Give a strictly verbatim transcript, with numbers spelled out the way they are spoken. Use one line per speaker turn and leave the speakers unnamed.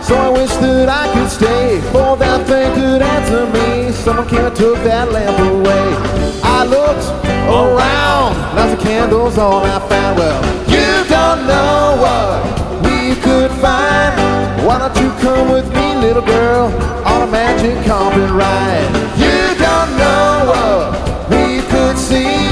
So I wish that I could stay, for that thing could answer me. Someone came and took that lamp away. I looked around, lots of candles, all I found. Well, you don't know what we could find. Why don't you come with me, little girl, on a magic carpet ride? You don't know what we could see.